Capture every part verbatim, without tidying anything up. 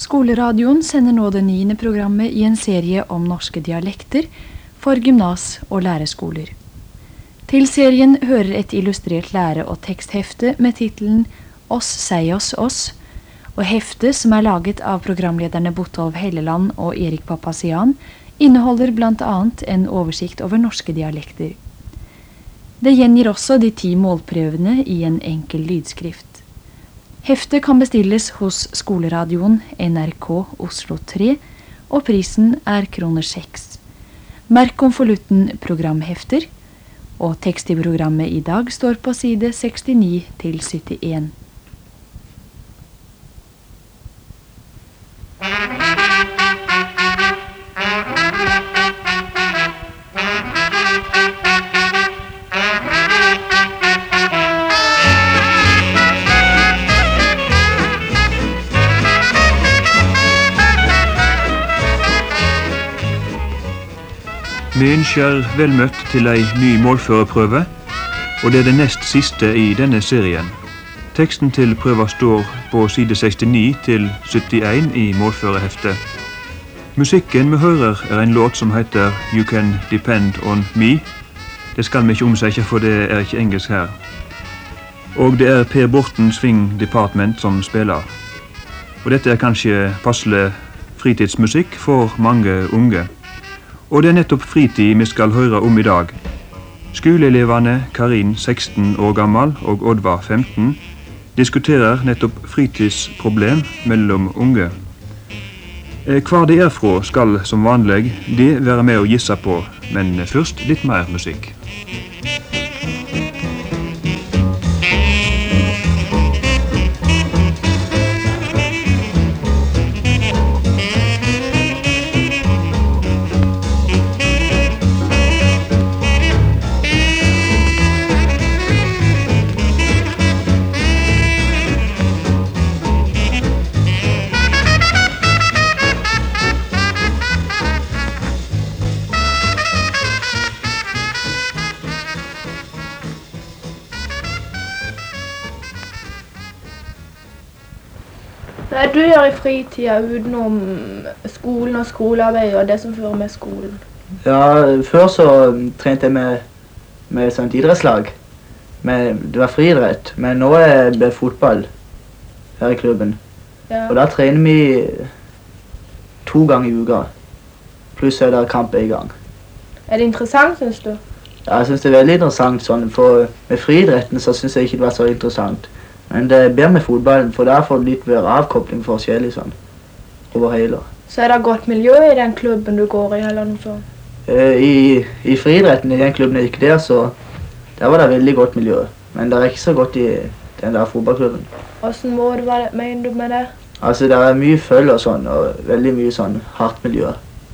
Skoleradioen sender nå det niende programmet i en serie om norske dialekter for gymnas- og læreskoler. Til serien hører et illustrert lære- og teksthefte med titelen «Oss, sei oss, oss», og heftet som er laget av programlederne Botolv Helleland og Erik Papazian, inneholder blant annet en oversikt over norske dialekter. Det gjengir også de ti målprøvene i en enkel lydskrift. Heftet kan bestilles hos Skoleradioen N R K Oslo tre, og prisen er kroner seks. Merk konvolutten programhefter, og tekst i programmet i dag står på side sekstini til syttien. Vi ønsker vel møtt til ei ny målførerprøve, og det er det nest siste i denne serien. Teksten til prøva står på side sekstini til syttien i målførerheftet. Musikken vi hører er en låt som heter You Can Depend On Me. Det skal vi ikke omsette, for det er ikke engelsk her. Og det er Per Borten Swing Department som spiller. Og dette er kanskje passelig fritidsmusikk for mange unge. Og det er nettopp fritid vi skal høre om i dag. Skoleelevene Karin, seksten år gammel, og Oddvar, femten, diskuterer nettopp fritidsproblem mellom unge. Hva de er fra skal som vanlig de være med å gisse på, men først litt mer musikk. Hva er det du gjør i fritiden utenom skolen og skolearbeid og det som fører med skolen? Ja, før så trente jeg med, med sånt idrettslag. Men det var friidrett, men nå er det fotball her i klubben. Ja. Og da trener vi to ganger i uka, pluss er det kamp en gang. Er det interessant, synes du? Ja, jeg synes det er veldig interessant, sånn, for med friidretten så synes jeg ikke det var så interessant. Men det er bedre med fotballen, for der får du litt mer avkobling forskjellig sånn, over hele. Så er det godt miljø i den klubben du går i, eller noe sånt? Eh, I, i friidretten i den klubben jeg gikk der, så der var det veldig godt miljø. Men det er ikke så godt i den der fotballklubben. Hvordan måte var det, mener du med det? Altså, det er mye følge og sånn, og veldig mye sånn hardt miljø.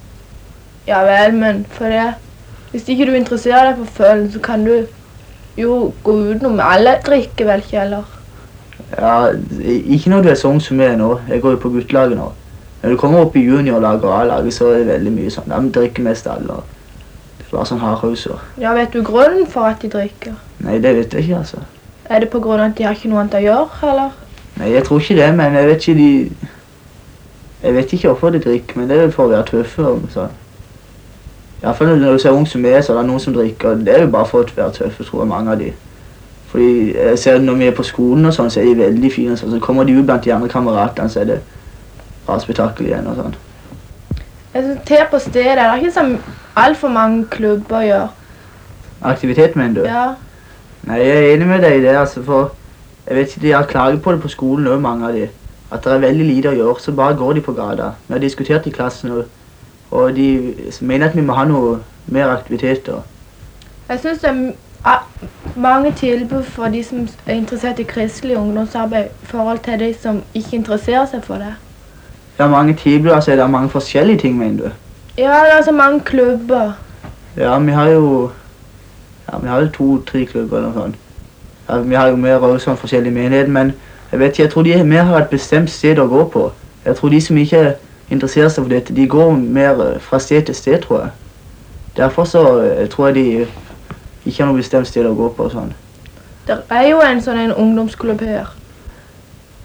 Ja vel, men for det, hvis ikke du interesserer deg for følgen, så kan du jo gå utenom. Alle drikker vel ikke, eller? Ja, ikke når du er så ung som jeg er nå. Jeg går jo på guttelaget nå. Når du kommer opp i juniorlaget og A-laget, så er det veldig mye sånn. De drikker mest alle. Det er bare sånn hardhuser. Ja, vet du grunnen for at de drikker? Nei, det vet jeg ikke, altså. Er det på grunn av at de har ikke noe annet å gjøre, eller? Nei, jeg tror ikke det, men jeg vet ikke de... Jeg vet ikke hvorfor de drikker, men det er jo for å være tøffe og sånn. I hvert fall når du er så ung som jeg er, så er det noen som drikker, og det er jo bare for å være tøffe, tror jeg, mange av de. Fordi jeg ser når vi er på skolen og sånn, så er de veldig fine, så kommer de ut blant de andre kameratene, så er det bare spektakel igjen og sånn. Jeg synes til på stedet, det er ikke så alt for mange klubber gjør. Aktivitet, mener du? Ja. Nei, jeg er enig med deg i det, altså, for jeg vet ikke, de har klaget på det på skolen også, mange av de. At det er veldig lite å gjøre, så bare går de på gata. Vi har diskutert i klassen, og, og de mener at vi må ha noe mer aktiviteter. Jeg synes det er mange tilbud for de som er interessert i kristelig ungdomsarbeid i forhold til de som ikke interesserer seg for det. Ja, mange tilbud, altså er det mange forskjellige ting, mener du? Ja, det er altså mange klubber. Ja, vi har jo, ja, vi har jo to-tre klubber eller noe sånt. Ja, vi har jo mer også sånn forskjellige menigheter, men jeg vet ikke, jeg tror de mer har et bestemt sted å gå på. Jeg tror de som ikke interesserer seg for dette, de går mer fra sted til sted, tror jeg. Derfor så jeg tror jeg de ikke har noe bestemt sted å gå på og sånn. Det er jo en sånn en ungdomsklubb her.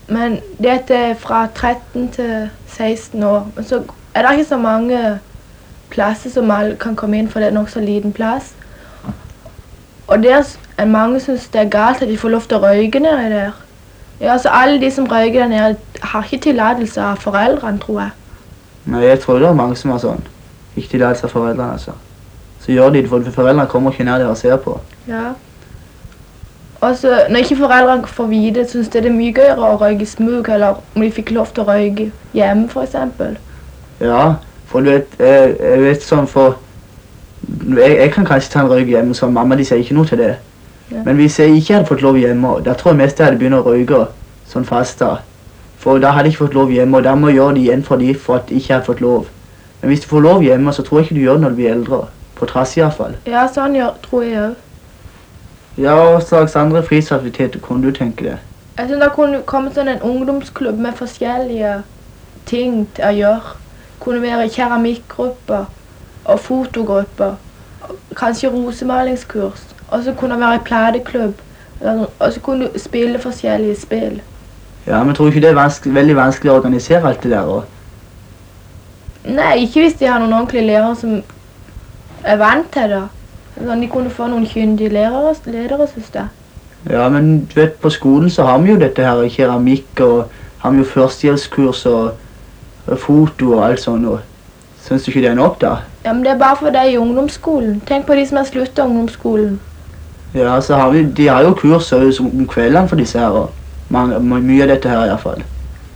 Men dette er fra tretten til seksten år. Men så er det ikke så mange plasser som alle kan komme inn, for det er nok så liten plass. Og der er mange som synes det er galt at de får lov til å røyke nede der. Ja, altså alle de som røyker der nede har ikke tillatelse av foreldrene, tror jeg. Nei, jeg tror det er mange som har sånn. Ikke tillatelse av foreldrene, altså. Så gjør de det, for foreldrene kommer ikke ned der og ser på. Ja. Og så, når ikke foreldrene får vite det, synes det er mye gøyere å røyke smug, eller om de fikk lov til å røyke hjemme, for eksempel. Ja, for du vet, jeg, jeg vet sånn for... Jeg, jeg kan kanskje ta en røyk hjemme, så mamma de sier ikke noe til det. Ja. Men hvis jeg ikke hadde fått lov hjemme, da tror jeg mest jeg hadde begynt å røyke sånn fast da. For da hadde jeg ikke fått lov hjemme, og da må jeg gjøre det igjen for de for at jeg ikke hadde fått lov. Men hvis du får lov hjemme, så tror jeg ikke du gjør det når du blir eldre. På trass i hvert fall. Ja, sånn gjør, tror jeg også. Ja, hva slags andre fritidsaktiviteter kunne du tenke deg? Jeg synes det kunne komme sånn en ungdomsklubb med forskjellige ting til å gjøre. Kunne være keramikkgrupper og fotogrupper, kanskje rosemalingskurs. Og så kunne det være en plateklubb, og så kunne du spille forskjellige spill. Ja, men tror du ikke det er vanskelig, veldig vanskelig å organisere alt det der også? Nei, ikke hvis de har noen ordentlige lærere som er vant til det. Sånn, de kunne få noen kyndige lærere, ledere, synes jeg. Ja, men du vet, på skolen så har vi jo dette her keramikk, og har vi jo førstehjelpskurs og, og foto og alt sånt noe. Synes du ikke det er nok da? Ja, men det er bare for deg i ungdomsskolen. Tenk på de som har sluttet ungdomsskolen. Ja, så har vi, de har jo kurs om kveldene for disse her, og mange, mye av dette her i hvert fall.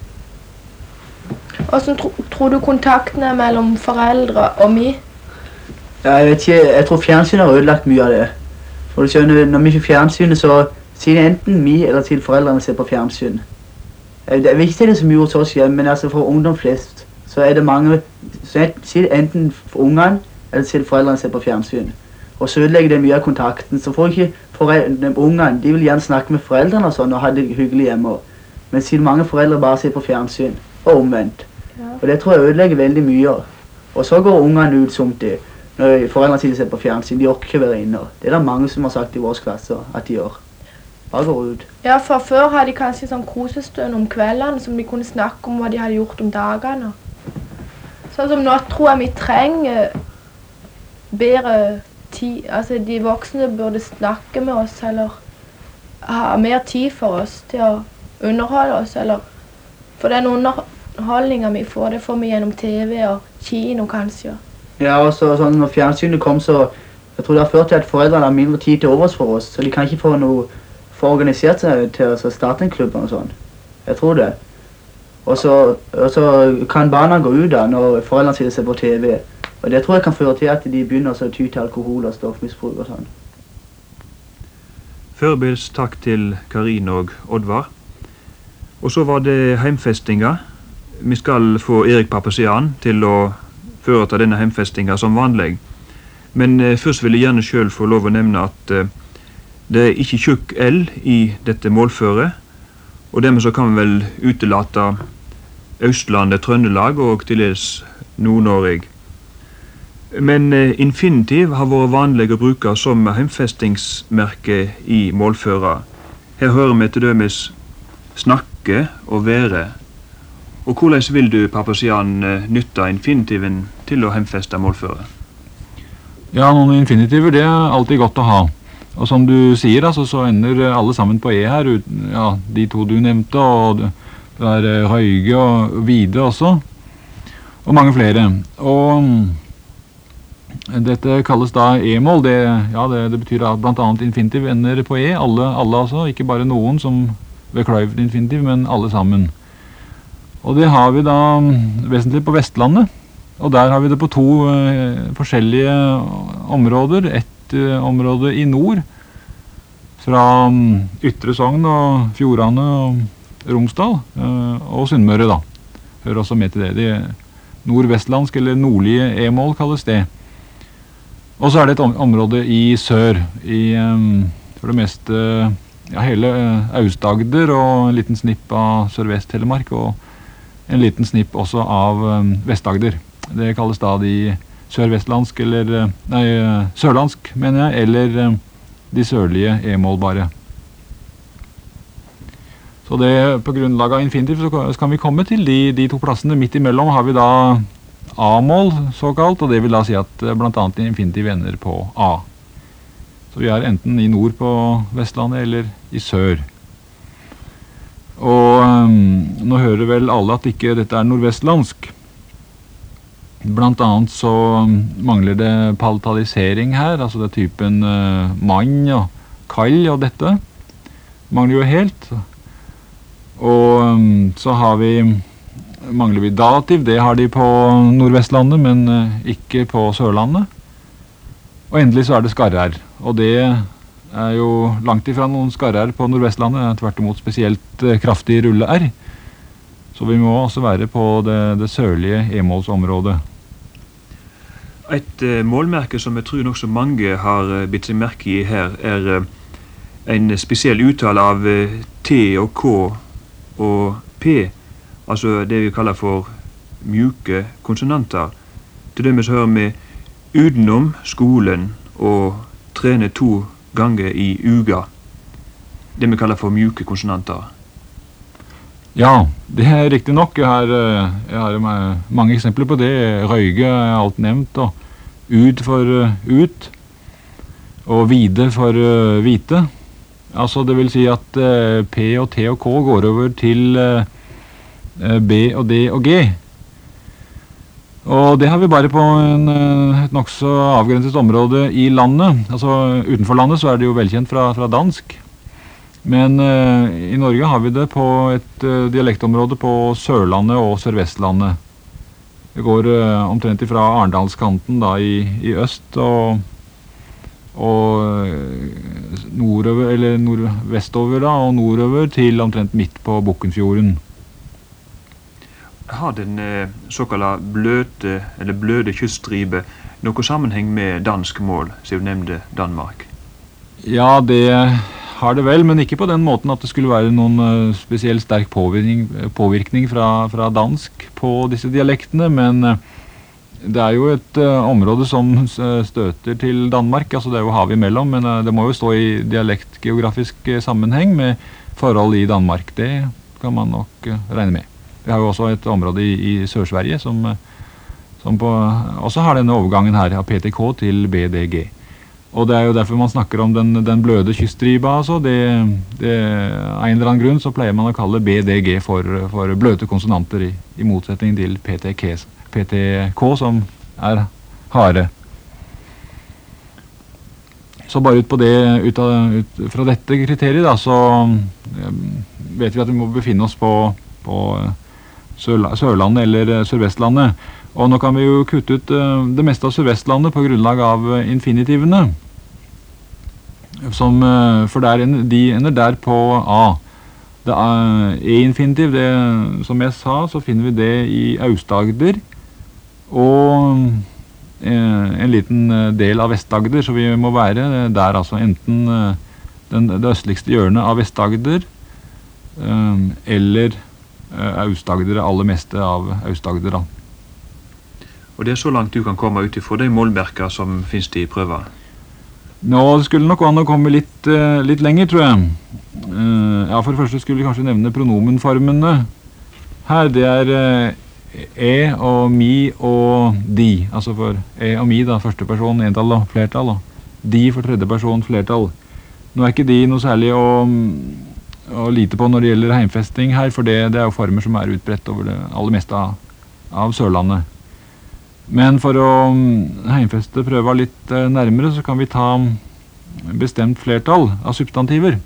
Hvordan tro, tror du kontakten er mellom foreldre og mi? Ja, jeg vet ikke, jeg tror fjernsynet har ødelagt mye av det. For du skjønner, når vi får fjernsynet, så sier det enten mi eller til foreldrene ser på fjernsyn. Jeg, jeg vet ikke det som gjorde oss hjemme, men altså for ungdom flest, så er det mange, så sier det enten for ungene, eller til foreldrene ser på fjernsyn. Og så ødelegger det mye av kontakten, så får ikke foreldre, ungene, de vil gjerne snakke med foreldrene og sånn, og ha det hyggelig hjemme. Men siden mange foreldre bare ser på fjernsyn, og omvendt. Ja. Og det tror jeg ødelegger veldig mye. Og så går ungene ut som de, når foreldrene sier de ser på fjernsyn, de orker ikke være inne. Det er det mange som har sagt i våre klasser at de gjør. Bare går ut. Ja, for før hadde de kanskje sånn kosestund om kveldene, som de kunne snakke om hva de hadde gjort om dagene. Sånn som nå tror jeg vi trenger bedre tid, altså de voksne burde snakke med oss, eller ha mer tid for oss til å underholde oss, eller for den underholdningen vi får, det får vi gjennom T V og kino kanskje. Ja, og så sånn når fjernsynet kom, så jeg tror det har ført til at foreldrene har mindre tid til overs for oss, så de kan ikke få noe få organisert seg til å starte en klubb og sånn. Jeg tror det. Og så, og så kan barna gå ut da når foreldrene sitter seg på T V. Og det tror jeg kan føre til at de begynner å ty til alkohol og stoffmisbruk og sånn. Førebils takk til Karin og Oddvar. Og så var det heimfestinga. Vi skal få Erik Pappesian til å føreta denne heimfestinga som vanlig. Men eh, først vil jeg gjerne selv få lov å nevne at eh, det er ikke tjukk L i dette målføret, og dermed så kan vi vel utelate Østlandet, Trøndelag og til dels Nord-Norge. Men eh, infinitiv har vært vanlig å bruke som heimfestingsmerke i målføra. Her hører vi til dømes snakke og være. Og hvordan vil du, Pappesian, nytte infinitiven til å heimfeste målføra? Ja, noen infinitiver, det er alltid godt å ha. Og som du sier, altså, så ender alle sammen på E her, ja, de to du nevnte, og det er Høyge og Vide også, og mange flere. Og dette kalles da E-mål, det, ja, det, det betyr at blant annet infinitiv ender på E, alle, alle altså, ikke bare noen som ved kløyvd infinitiv, men alle sammen. Og det har vi da vesentlig på Vestlandet, og der har vi det på to eh, forskjellige områder, et eh, område i nord, fra um, Ytre Sogn og Fjordane og Romsdal, eh, og Sunnmøre da, hører også med til det. Det nordvestlandsk eller nordlige E-mål kalles det. Og så er det et om område i sør, i um, for det meste ja, hele uh, Aust-Agder og en liten snipp av Sørvest-Telemark og en liten snipp også av um, Vest-Agder. Det kalles da de sørvestlandsk eller, nei, sørlandsk mener jeg, eller um, de sørlige E-målbare. Så det, på grunnlag av infinitiv så kan vi komme til de, de to plassene. Midt imellom har vi da A-mål såkalt, og det vil da si at blant annet infinitiv ender på A. Så vi er enten i nord på Vestlandet eller i sør. Og um, nå hører vel alle at ikke dette er nordvestlandsk. Blant annet så mangler det palatalisering her, altså det er typen uh, mann og kall og dette. Mangler jo helt. Og um, så har vi, mangler vi dativ, det har de på Nordvestlandet, men uh, ikke på Sørlandet. Og endelig så er det skarrer, og det er jo langt ifra noen skarrer på Nordvestlandet, det er tvert imot spesielt uh, kraftig rulle-R. Så vi må også være på det, det sørlige e-målsområdet. Et uh, målmerke som jeg tror nok så mange har uh, bitt seg merke i her, er uh, en spesiell uttale av uh, T og K og P, altså det vi kaller for mjuke konsonanter. Til dømes hører vi utenom skolen og trene to ganger i uga. Det vi kaller for mjuke konsonanter. Ja, det er riktig nok. Jeg har, jeg har mange eksempler på det. Røyge er alt nevnt, og ud for ut, og vide for hvite. Altså det vil si at uh, P og T og K går over til uh, B og D og G. Og det har vi bare på en, uh, et nok så avgrenset område i landet. Altså utenfor landet så er det jo velkjent fra, fra dansk. Men uh, i Norge har vi det på et uh, dialektområde på Sørlandet og Sørvestlandet. Det går uh, omtrent fra Arendalskanten da i, i øst og og nordover, eller nordvestover da, og nordover til omtrent midt på Bukkenfjorden. Har den eh, såkalla bløte, eller bløde kyststribe noe sammenheng med dansk mål, siden du nevnte Danmark? Ja, det har det vel, men ikke på den måten at det skulle være noen uh, spesielt sterk påvirkning, påvirkning fra, fra dansk på disse dialektene, men uh, det er jo et uh, område som støter til Danmark, altså det er jo hav imellom, men uh, det må jo stå i dialektgeografisk uh, sammenheng med forhold i Danmark. Det kan man nok uh, regne med. Vi har jo også et område i, i Sør-Sverige som, uh, som på, uh, også har denne overgangen her av P T K til B D G. Og det er jo derfor man snakker om den, den bløde kyststriba, altså. Det, det, av en eller annen grunn så pleier man å kalle B D G for, for bløte konsonanter i, i motsetning til P T K. P T K som er harde. Så bare ut på det, ut, av, ut fra dette kriteriet da, så vet vi at vi må befinne oss på, på Sør, Sørlandet eller Sørvestlandet. Og nå kan vi jo kutte ut uh, det meste av Sørvestlandet på grunnlag av uh, infinitivene. Som, uh, for der, de ender der på A. Det er E-infinitiv, det, som jeg sa, så finner vi det i Aust-Agder. Og eh, en liten del av Vest-Agder, så vi må være der, altså enten eh, den, det østligste hjørnet av Vest-Agder, eh, eller eh, Aust-Agder, det aller meste av Aust-Agder da. Og det er så langt du kan komme ut ifra de målmerker som finnes i prøver? Nå skulle nok an å komme litt, uh, litt lenger, tror jeg. Uh, ja, for det første skulle vi kanskje nevne pronomenformene. Her, det er uh, e og mi og de. Altså for e og mi, da, første person, entall og flertall. Og de for tredje person, flertall. Nå er ikke de noe særlig å, å lite på når det gjelder heimfesting her, for det, det er jo former som er utbredt over det aller meste av, av Sørlandet. Men for å heimfeste prøva litt eh, nærmere, så kan vi ta bestemt flertall av substantiver.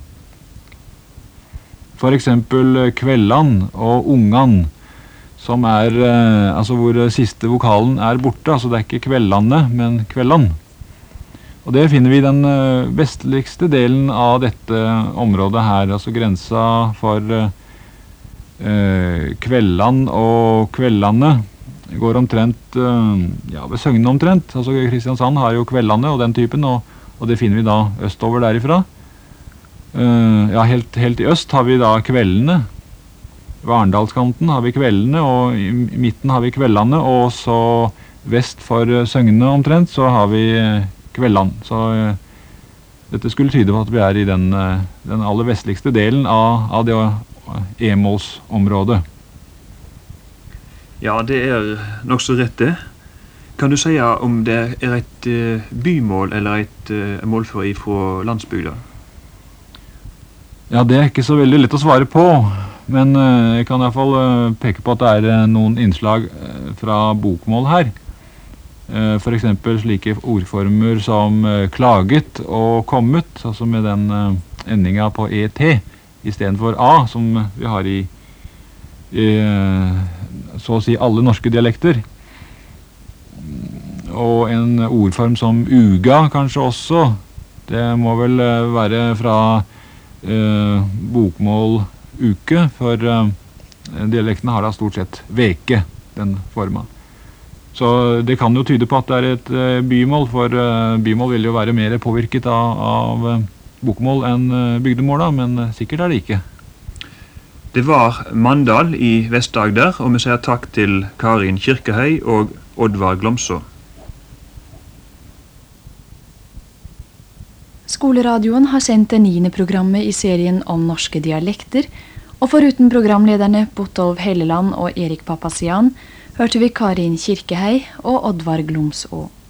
For eksempel kvellan og ungan, som er, eh, altså hvor siste vokalen er borte, altså det er ikke kvellane, men kvellan. Og det finner vi i den eh, vestligste delen av dette området her, altså grensa for eh, kvellan og kvellane. Det går omtrent, ja, ved Søgne omtrent. Altså Kristiansand har jo Kveldane og den typen, og, og det finner vi da østover derifra. Uh, ja, helt, helt i øst har vi da Kveldene. Ved Arendalskanten har vi Kveldene, og i midten har vi Kveldane, og så vest for Søgne omtrent så har vi Kveldan. Så uh, dette skulle tyde på at vi er i den, uh, den aller vestligste delen av, av det e-målsområdet. Ja, det er nok så rett det. Kan du si om det er et uh, bymål eller et uh, målfør fra landsbygda? Ja, det er ikke så veldig lett å svare på, men uh, jeg kan i hvert fall uh, peke på at det er uh, noen innslag uh, fra bokmål her. Uh, for eksempel slike ordformer som uh, klaget og kommet, altså med den uh, endingen på et i stedet for a, som vi har i, i uh, så å si alle norske dialekter. Og en ordform som uga kanskje også. Det må vel uh, være fra uh, bokmål uke, for uh, dialektene har da stort sett veke, den formen. Så det kan jo tyde på at det er et uh, bymål, for uh, bymål vil jo være mer påvirket av, av uh, bokmål enn uh, bygdemål, da, men uh, sikkert er det ikke. Det var Mandal i Vest-Agder, og vi sier takk til Karin Kirkehei og Oddvar Glomså. Skoleradioen har sendt det niende programmet i serien om norske dialekter, og foruten programlederne Bottolf Helleland og Erik Papazian, hørte vi Karin Kirkehei og Oddvar Glomså.